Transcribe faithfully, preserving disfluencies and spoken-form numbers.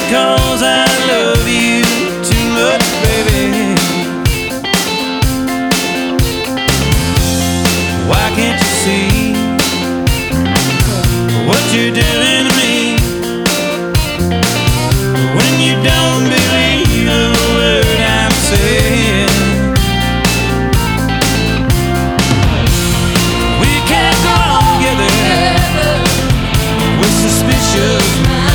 'cause I love you too much, baby. Why can't you see what you're doing?